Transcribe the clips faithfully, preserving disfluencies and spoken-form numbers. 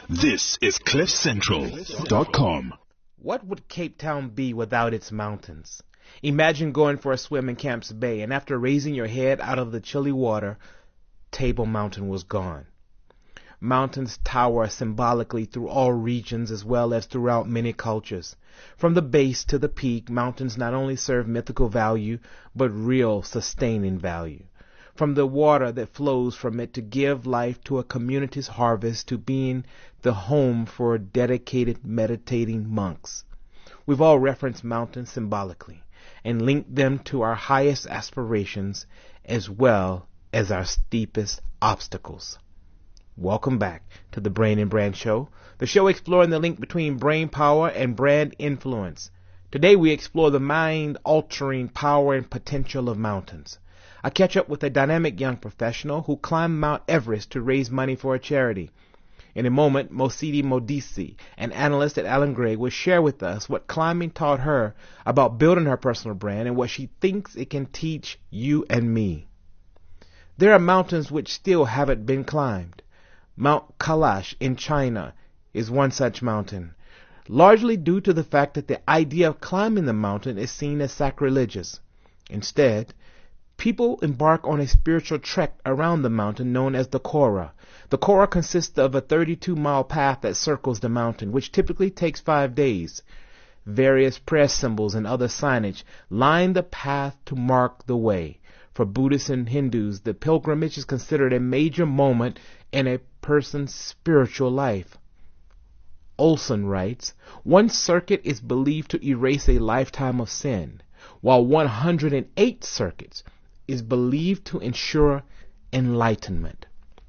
This is cliff central dot com. What would Cape Town be without its mountains? Imagine going for a swim in Camps Bay, and after raising your head out of the chilly water, Table Mountain was gone. Mountains tower symbolically through all regions as well as throughout many cultures. From the base to the peak, mountains not only serve mythical value, but real sustaining value. From the water that flows from it to give life to a community's harvest to being the home for dedicated meditating monks. We've all referenced mountains symbolically and linked them to our highest aspirations as well as our steepest obstacles. Welcome back to the Brain and Brand Show, the show exploring the link between brain power and brand influence. Today we explore the mind-altering power and potential of mountains. I catch up with a dynamic young professional who climbed Mount Everest to raise money for a charity. In a moment, Mosidi Modisi, an analyst at Allen Gray, will share with us what climbing taught her about building her personal brand and what she thinks it can teach you and me. There are mountains which still haven't been climbed. Mount Kailash in China is one such mountain, largely due to the fact that the idea of climbing the mountain is seen as sacrilegious. Instead, people embark on a spiritual trek around the mountain known as the Kora. The Kora consists of a thirty-two mile path that circles the mountain, which typically takes five days. Various prayer symbols and other signage line the path to mark the way. For Buddhists and Hindus, the pilgrimage is considered a major moment in a person's spiritual life. Olson writes, one circuit is believed to erase a lifetime of sin, while one hundred eight circuits is believed to ensure enlightenment.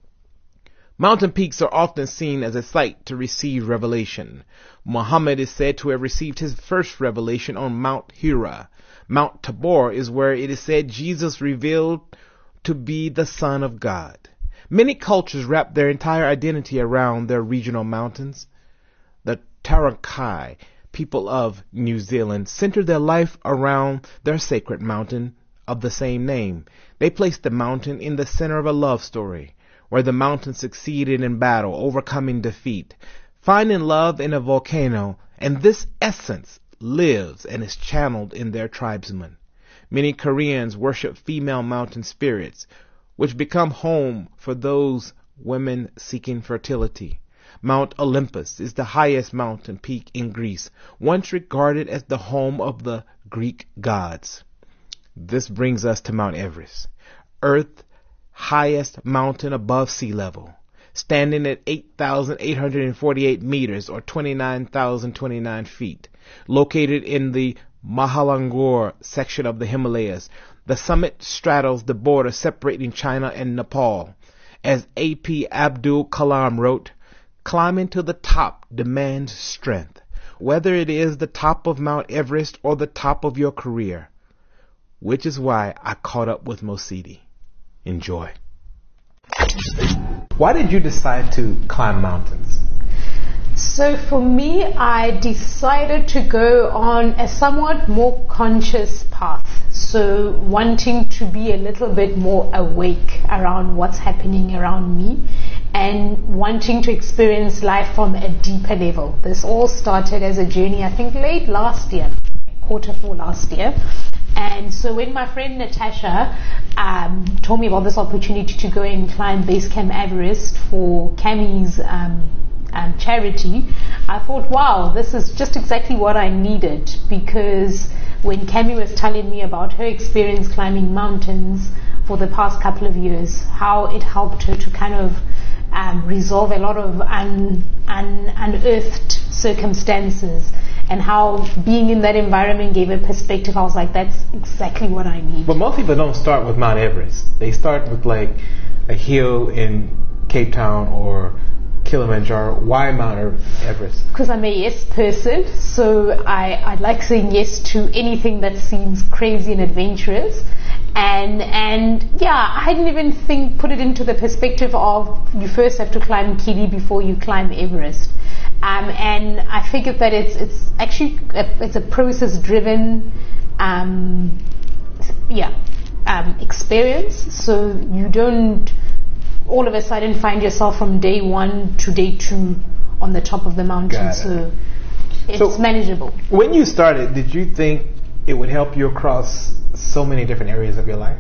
Mountain peaks are often seen as a site to receive revelation. Muhammad is said to have received his first revelation on Mount Hira. Mount Tabor is where it is said Jesus revealed to be the Son of God. Many cultures wrap their entire identity around their regional mountains. The Tarankai people of New Zealand center their life around their sacred mountain of the same name. They place the mountain in the center of a love story, where the mountain succeeded in battle, overcoming defeat, finding love in a volcano, and this essence lives and is channeled in their tribesmen. Many Koreans worship female mountain spirits, which become home for those women seeking fertility. Mount Olympus is the highest mountain peak in Greece, once regarded as the home of the Greek gods. This brings us to Mount Everest, Earth's highest mountain above sea level, standing at eight thousand eight hundred forty-eight meters or twenty-nine thousand twenty-nine feet. Located in the Mahalangor section of the Himalayas, the summit straddles the border separating China and Nepal. As A P Abdul Kalam wrote, climbing to the top demands strength, whether it is the top of Mount Everest or the top of your career. Which is why I caught up with Mosidi. Enjoy. Why did you decide to climb mountains? So for me, I decided to go on a somewhat more conscious path. So wanting to be a little bit more awake around what's happening around me and wanting to experience life from a deeper level. This all started as a journey, I think late last year, quarter four last year. And so when my friend Natasha um, told me about this opportunity to go and climb Base Camp Everest for Cammie's um, um, charity, I thought, wow, this is just exactly what I needed, because when Cammie was telling me about her experience climbing mountains for the past couple of years, how it helped her to kind of um, resolve a lot of un, un, unearthed circumstances, and how being in that environment gave a perspective, I was like, that's exactly what I need. But most people don't start with Mount Everest. They start with like a hill in Cape Town or Kilimanjaro. Why Mount Everest? Because I'm a yes person, so I, I like saying yes to anything that seems crazy and adventurous. And and yeah, I didn't even think, put it into the perspective of you first have to climb Kili before you climb Everest. Um, and I figured that it's it's actually a, it's a process-driven, um, yeah, um, experience. So you don't all of a sudden find yourself from day one to day two on the top of the mountain. Got it. So it's So- manageable. When you started, did you think it would help you across so many different areas of your life?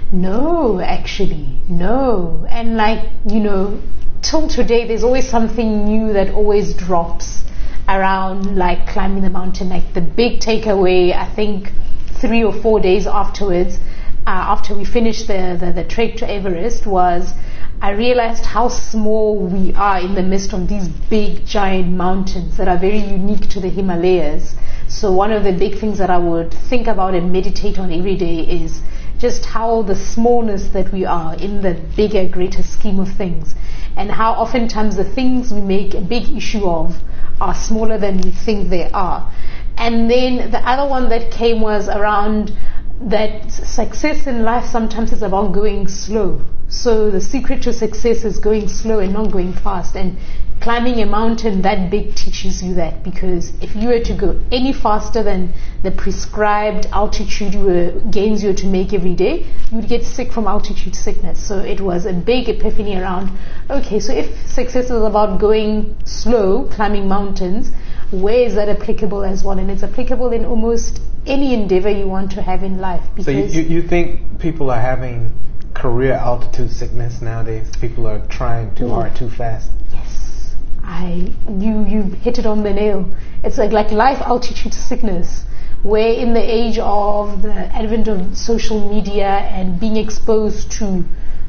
No, actually, no. And like, you know, till today, there's always something new that always drops around like climbing the mountain. Like the big takeaway, I think three or four days afterwards, uh, after we finished the, the, the trek to Everest, was I realized how small we are in the midst of these big giant mountains that are very unique to the Himalayas. So one of the big things that I would think about and meditate on every day is just how the smallness that we are in the bigger, greater scheme of things, and how oftentimes the things we make a big issue of are smaller than we think they are. And then the other one that came was around that success in life sometimes is about going slow. So the secret to success is going slow and not going fast. And climbing a mountain that big teaches you that, because if you were to go any faster than the prescribed altitude you were, gains you were to make every day, you would get sick from altitude sickness. So it was a big epiphany around, okay, so if success is about going slow, climbing mountains, where is that applicable as well? And it's applicable in almost any endeavor you want to have in life. So you, you, you think people are having career altitude sickness nowadays? People are trying too hard, too fast? Yes, I you you hit it on the nail. It's like like life altitude sickness, where in the age of the advent of social media and being exposed to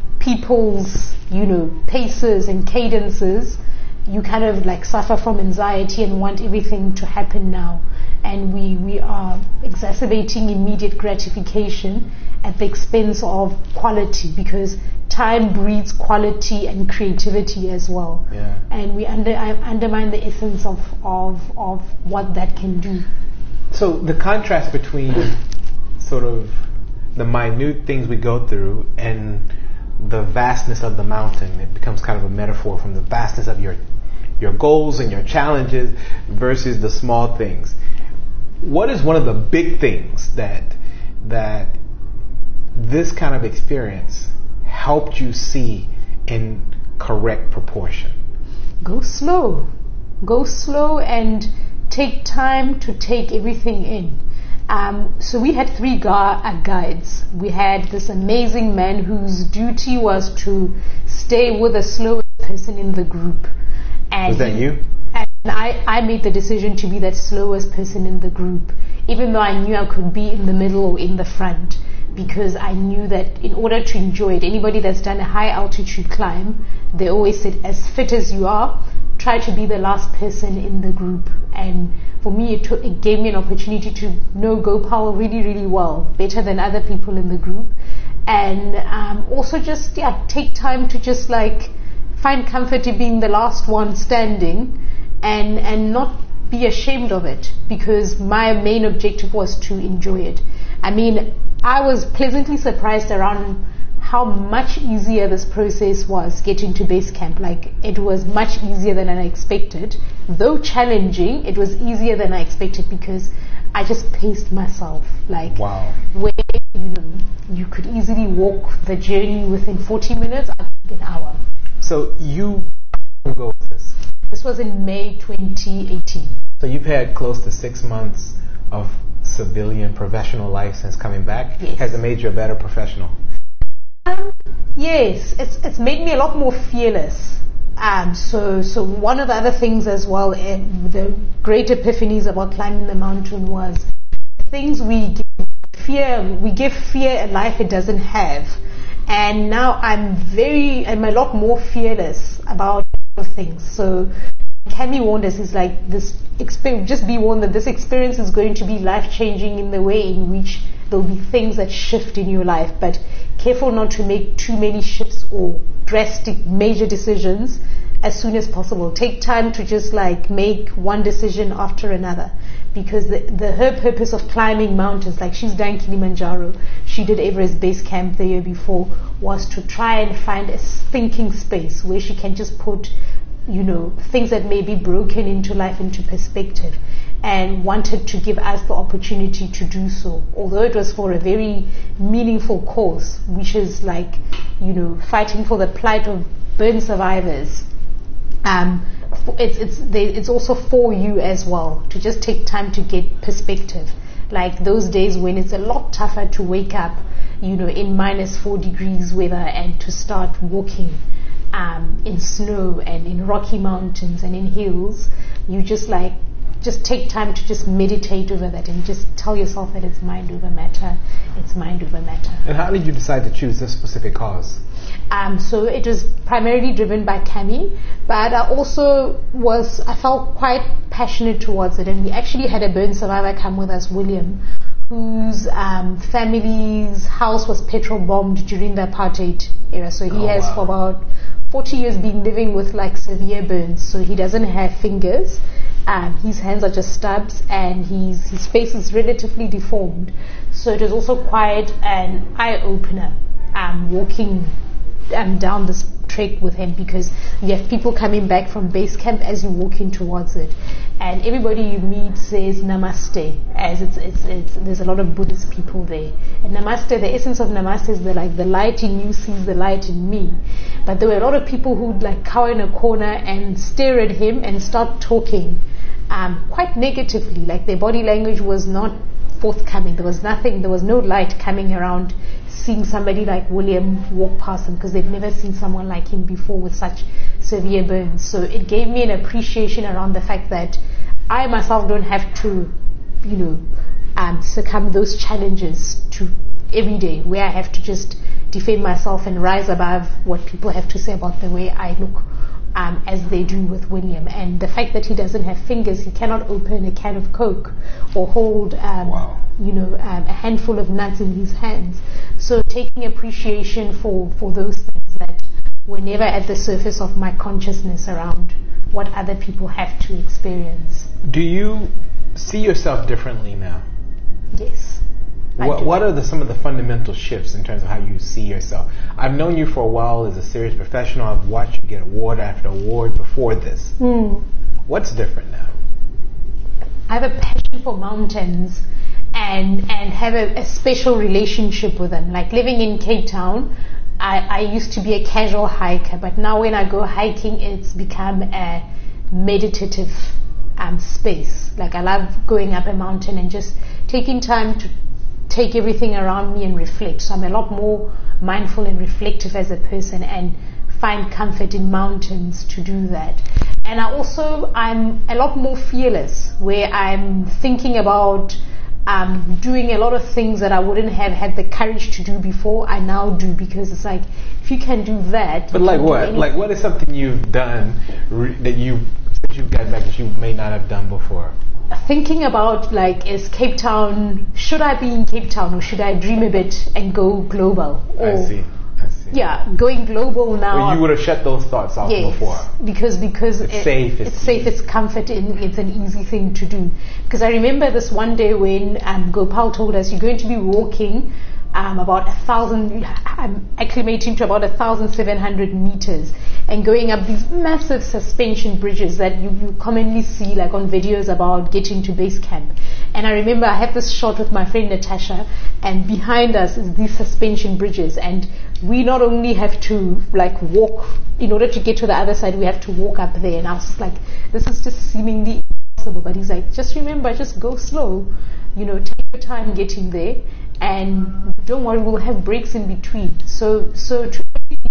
people's, you know, paces and cadences, you kind of like suffer from anxiety and want everything to happen now. And we, we are exacerbating immediate gratification at the expense of quality, because time breeds quality and creativity as well. Yeah. And we under, I undermine the essence of, of, of what that can do. So the contrast between sort of the minute things we go through and the vastness of the mountain, it becomes kind of a metaphor from the vastness of your your goals and your challenges versus the small things. What is one of the big things that that this kind of experience helped you see in correct proportion? Go slow. Go slow and take time to take everything in. Um, so we had three gu- uh, guides. We had this amazing man whose duty was to stay with the slowest person in the group. And Was that he- you? And I, I made the decision to be that slowest person in the group, even though I knew I could be in the middle or in the front, because I knew that in order to enjoy it, anybody that's done a high altitude climb, they always said, as fit as you are, try to be the last person in the group. And for me, it, took, it gave me an opportunity to know Gopal really, really well, better than other people in the group. And um, also just, yeah, take time to just like find comfort in being the last one standing, and and not be ashamed of it, because my main objective was to enjoy it. I mean, I was pleasantly surprised around how much easier this process was getting to base camp. Like, it was much easier than I expected. Though challenging, it was easier than I expected, because I just paced myself. Like, Wow. where, you know, you could easily walk the journey within forty minutes, I think an hour. So you go with this. This was in May twenty eighteen. So you've had close to six months of civilian professional life since coming back. Yes. Has it made you a better professional? Um, yes, it's it's made me a lot more fearless. Um, so so one of the other things as well, um, the great epiphanies about climbing the mountain was things we give fear we give fear a life it doesn't have, and now I'm very I'm a lot more fearless about things. So Cami warned us, is like this experience, just be warned that this experience is going to be life changing in the way in which there'll be things that shift in your life, but careful not to make too many shifts or drastic major decisions as soon as possible. Take time to just like make one decision after another, because the, the her purpose of climbing mountains, like she's done Kilimanjaro, she did Everest Base Camp the year before, was to try and find a thinking space where she can just put, you know, things that may be broken into life into perspective, and wanted to give us the opportunity to do so, although it was for a very meaningful cause, which is like, you know, fighting for the plight of burn survivors. Um, it's it's they, it's also for you as well to just take time to get perspective. Like those days when it's a lot tougher to wake up, you know, in minus four degrees weather and to start walking um, in snow and in rocky mountains and in hills, you just like just take time to just meditate over that and just tell yourself that it's mind over matter. It's mind over matter. And how did you decide to choose this specific cause? Um, so it was primarily driven by Cami, but I also was, I felt quite passionate towards it, and we actually had a burn survivor come with us, William, whose um, family's house was petrol bombed during the apartheid era. So he Oh, has wow. for about forty years been living with like severe burns. So he doesn't have fingers. Um, his hands are just stubs, and his his face is relatively deformed. So it was also quite an eye opener um, walking um, down this trek with him, because you have people coming back from base camp as you're walking towards it, and everybody you meet says namaste, as it's, it's, it's there's a lot of Buddhist people there. And namaste, the essence of namaste is the, like the light in you sees the light in me. But there were a lot of people who'd like cower in a corner and stare at him and start talking um, quite negatively, like their body language was not forthcoming. There was nothing, there was no light coming around seeing somebody like William walk past them, because they've never seen someone like him before with such severe burns. So it gave me an appreciation around the fact that I myself don't have to, you know, um, succumb those challenges to every day, where I have to just defend myself and rise above what people have to say about the way I look, um, as they do with William. And the fact that he doesn't have fingers, he cannot open a can of Coke or hold um, Wow. you know, um, a handful of nuts in his hands. So taking appreciation for, for those things that were never at the surface of my consciousness around what other people have to experience. Do you see yourself differently now? Yes. I What, do. what are the, some of the fundamental shifts in terms of how you see yourself? I've known you for a while as a serious professional. I've watched you get award after award before this. Hmm. What's different now? I have a passion for mountains and and have a, a special relationship with them. Like living in Cape Town, I, I used to be a casual hiker, but now when I go hiking, it's become a meditative um, space. Like I love going up a mountain and just taking time to take everything around me and reflect. So I'm a lot more mindful and reflective as a person, and find comfort in mountains to do that. And I also, I'm a lot more fearless, where I'm thinking about um, doing a lot of things that I wouldn't have had the courage to do before, I now do, because it's like, if you can do that. But you like can do what? anything. Like what is something you've done re- that you since you've gotten back that you may not have done before? Thinking about like, is Cape Town, should I be in Cape Town or should I dream a bit and go global? Or, I see. I see. Yeah, going global now. Or you would have shut those thoughts off Yes, before. because because It's it- safe, it's It's, safe. easy. It's comfort. And it's an easy thing to do. Because I remember this one day when um, Gopal told us you're going to be walking um, about a thousand, um, acclimating to about a thousand seven hundred meters, and going up these massive suspension bridges that you, you commonly see like on videos about getting to base camp. And I remember I had this shot with my friend Natasha, and behind us is these suspension bridges, and we not only have to like walk in order to get to the other side, we have to walk up there. And I was just like, this is just seemingly impossible. But he's like, just remember, just go slow, you know, take your time getting there, and don't worry, we'll have breaks in between. So, so to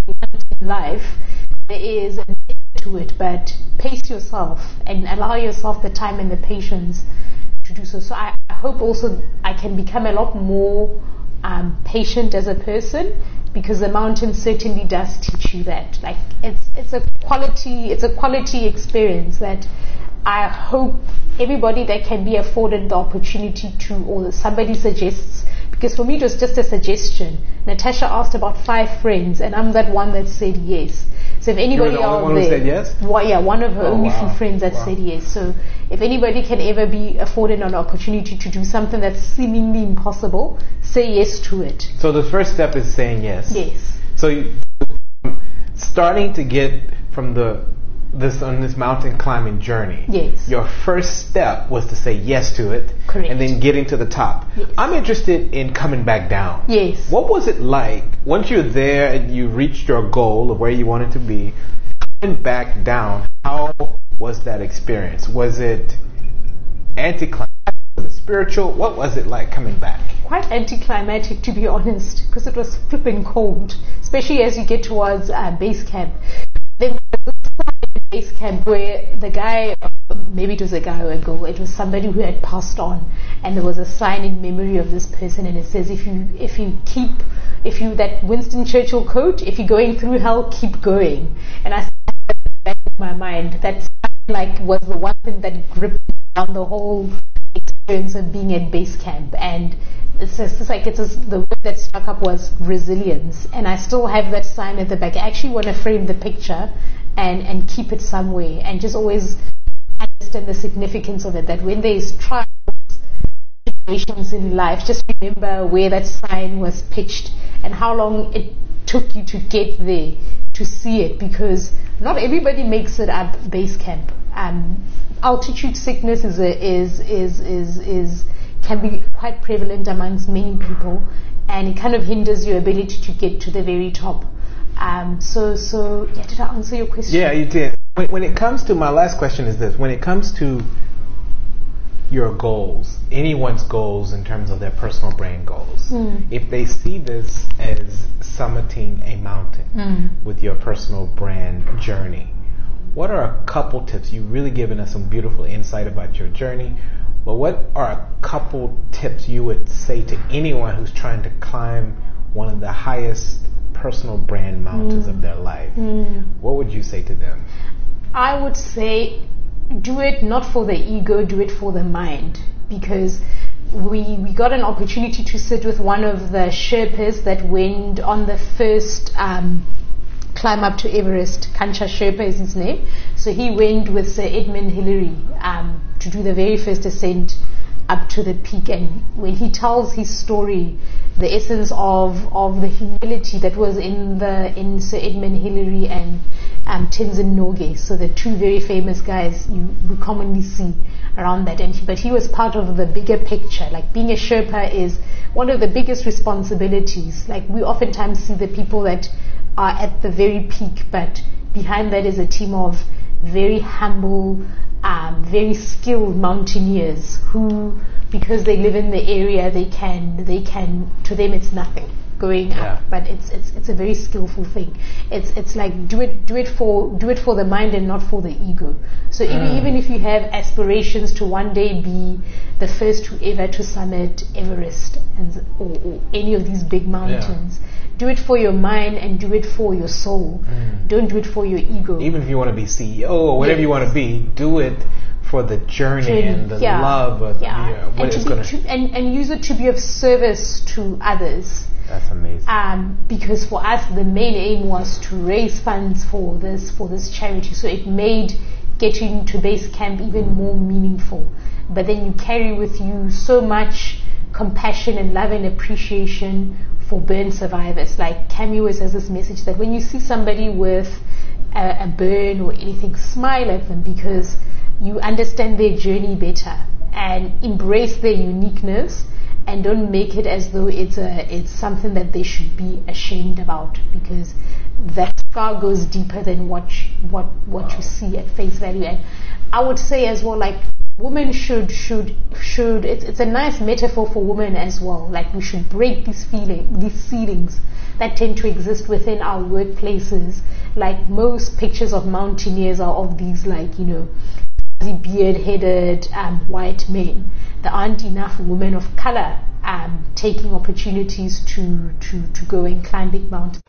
in life, there is an end to it, but pace yourself and allow yourself the time and the patience to do so. So I, I hope also I can become a lot more um, patient as a person, because the mountain certainly does teach you that. Like it's it's a quality it's a quality experience that I hope everybody that can be afforded the opportunity to, or somebody suggests, because for me it was just a suggestion. Natasha asked about five friends, and I'm that one that said yes. So if anybody You're the only out one who there, said yes? Well, yeah, one of her Oh, only wow. few friends that Wow. said yes. So if anybody can ever be afforded an opportunity to do something that's seemingly impossible, say yes to it. So the first step is saying yes. Yes. So you, starting to get from the this on this mountain climbing journey. Yes. Your first step was to say yes to it. Correct. And then getting to the top. Yes. I'm interested in coming back down. Yes. What was it like once you're there and you reached your goal of where you wanted to be? Coming back down, how was that experience? Was it anticlimactic? Was it spiritual? What was it like coming back? Quite anticlimactic, to be honest, because it was flipping cold, especially as you get towards uh, base camp. Then base camp where the guy, maybe it was a guy or a girl, it was somebody who had passed on, and there was a sign in memory of this person, and it says, if you if you keep, if you, that Winston Churchill quote, if you're going through hell, keep going. And I said that in the back of my mind, that like was the one thing that gripped down the whole experience of being at base camp. And it's just it's like it's just, the word that struck up was resilience, and I still have that sign at the back. I actually want to frame the picture and and keep it somewhere, and just always understand the significance of it, that when there is trials, situations in life, just remember where that sign was pitched and how long it took you to get there to see it, because not everybody makes it up base camp. Um, altitude sickness is a, is, is is is can be quite prevalent amongst many people, and it kind of hinders your ability to get to the very top. Um, so, so yeah, did I answer your question? Yeah, you did. When, when it comes to, my last question is this, when it comes to your goals, anyone's goals in terms of their personal brand goals, mm. if they see this as summiting a mountain mm. with your personal brand journey, what are a couple tips? You've really given us some beautiful insight about your journey, but what are a couple tips you would say to anyone who's trying to climb one of the highest personal brand mountains mm. of their life? Mm. What would you say to them? I would say do it not for the ego, do it for the mind, because we we got an opportunity to sit with one of the Sherpas that went on the first um, climb up to Everest. Kancha Sherpa is his name. So he went with Sir Edmund Hillary um, to do the very first ascent up to the peak, and when he tells his story, the essence of of the humility that was in the in Sir Edmund Hillary and um, Tenzin Norgay, so the two very famous guys you we commonly see around that, and he, but he was part of the bigger picture. Like being a Sherpa is one of the biggest responsibilities. Like we oftentimes see the people that are at the very peak, but behind that is a team of very humble, Um, very skilled mountaineers who, because they live in the area, they can, they can, to them it's nothing going yeah. up, but it's, it's, it's a very skillful thing. It's, it's like do it, do it for, do it for the mind and not for the ego. So mm. even, even if you have aspirations to one day be the first who ever to summit Everest and, or, or any of these big mountains, yeah. do it for your mind and do it for your soul. Mm. Don't do it for your ego. Even if you want to be C E O or whatever yes. you want to be, do it for the journey, journey. and the yeah. love of yeah. yeah, what and, it's to gonna to, and, and use it to be of service to others. That's amazing. Um, because for us, the main aim was to raise funds for this for this charity. So it made getting to base camp even more meaningful. But then you carry with you so much compassion and love and appreciation for burn survivors. Like Cami always has this message that when you see somebody with a, a burn or anything, smile at them, because you understand their journey better, and embrace their uniqueness, and don't make it as though it's a it's something that they should be ashamed about, because that scar goes deeper than what what what wow. you see at face value. And I would say as well, like, women should should should it's it's a nice metaphor for women as well. Like, we should break these feeling these ceilings that tend to exist within our workplaces. Like, most pictures of mountaineers are of these, like, you know, beard-headed um, white men. There aren't enough women of color um, taking opportunities to, to, to go and climb big mountains.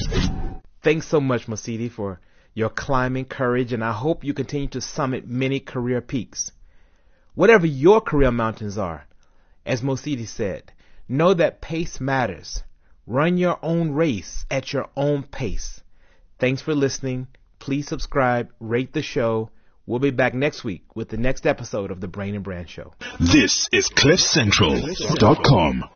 Thanks so much, Mosidi, for your climbing courage, and I hope you continue to summit many career peaks. Whatever your career mountains are, as Mosidi said, know that pace matters. Run your own race at your own pace. Thanks for listening. Please subscribe, rate the show. We'll be back next week with the next episode of The Brain and Brand Show. This is cliff central dot com.